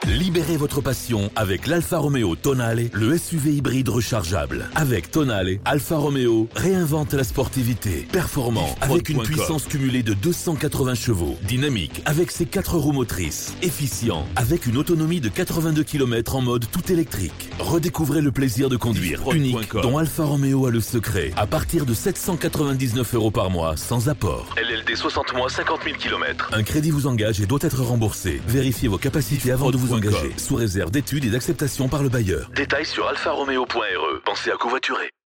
Libérez votre passion avec l'Alfa Romeo Tonale, le SUV hybride rechargeable. Avec Tonale, Alfa Romeo réinvente la sportivité. Performant avec une puissance cumulée de 280 chevaux. Dynamique avec ses 4 roues motrices. Efficient avec une autonomie de 82 km en mode tout électrique. Redécouvrez le plaisir de conduire unique dont Alfa Romeo a le secret. À partir de 799 € par mois sans apport. LLD 60 mois, 50 000 km. Un crédit vous engage et doit être remboursé. Vérifiez vos capacités avant de vous engager. Sous réserve d'études et d'acceptation par le bailleur. Détails sur alfaromeo.re. Pensez à covoiturer.